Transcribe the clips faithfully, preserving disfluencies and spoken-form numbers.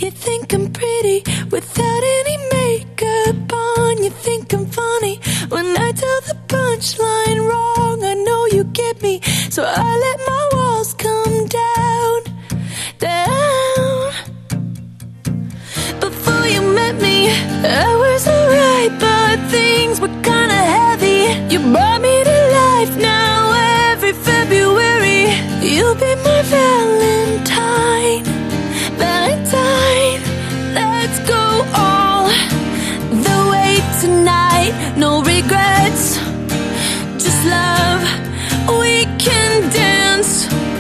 You think I'm pretty without any makeup on. You think I'm funny when I tell the punchline wrong. I know you get me, so I let my walls come down, down. Before you met me, I was alright, but things were kinda heavy. You brought me to life. Now every February you'll be my Valentine, Valentine. Let's go all the way tonight. No regrets, just love. We can dance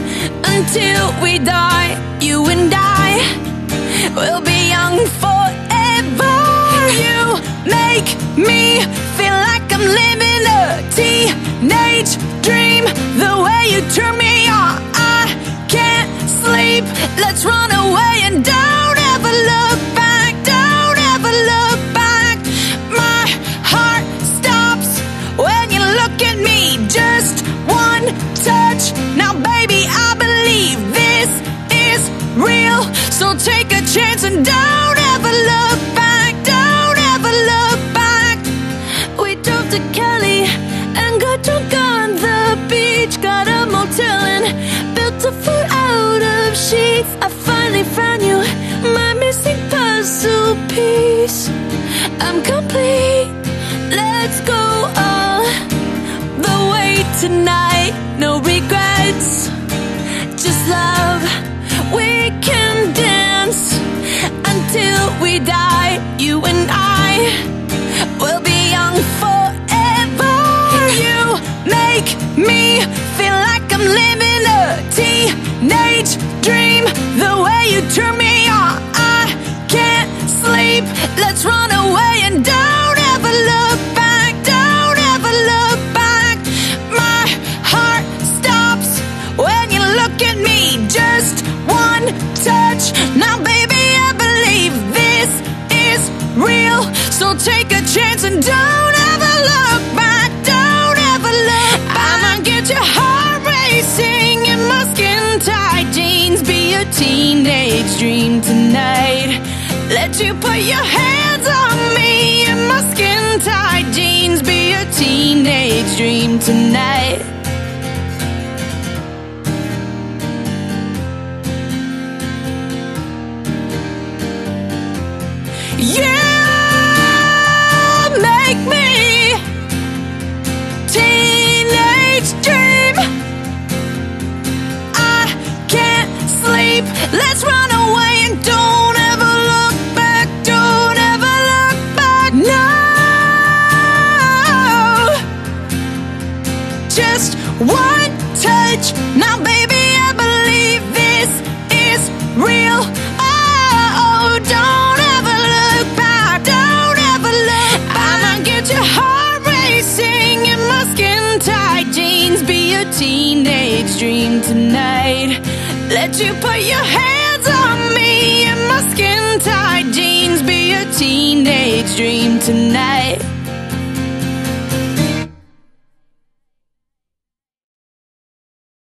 until we die. You and I will be young forever. You make me feel like I'm living a teenage dream. The way you turn me on, I can't sleep. Let's run away and don't ever look back. Don't ever look back. My heart stops when you look at me. Just one touch. Now baby, I believe this is real. So take a chance and don't ever look back. Don't ever look back. We drove to Cali and got drunk on the beach. Got a motel and built a fort out of sheets. I finally found you, my missing puzzle piece. I'm complete. Let's go all the way tonight. No regrets, just love. We can dance until we die. You and I will be young forever. You make me feel like I'm living a teenage dream. The way you turn me on, I can't sleep. Let's run away and don't ever look back. Don't ever look back. My heart stops when you look at me. Just one touch. Now baby, I believe this is real. So take a chance and don't ever look back. Don't ever look back. I'ma get your heart racing in my skin tight jeans. Be a teenage dream tonight. Let you put your hands on me in my skin tight jeans. Be a teenage dream tonight. You make me teenage dream. I can't sleep. Let's run away and don't ever look back. Don't ever look back. No, just one touch. Now baby, I believe this is real. Oh, don't ever look back. Don't ever look back. I'ma get your heart racing in my skin tight jeans. Be a teenage dream tonight. Let you put your hands on me in my skin tight jeans. Be a teenage dream tonight.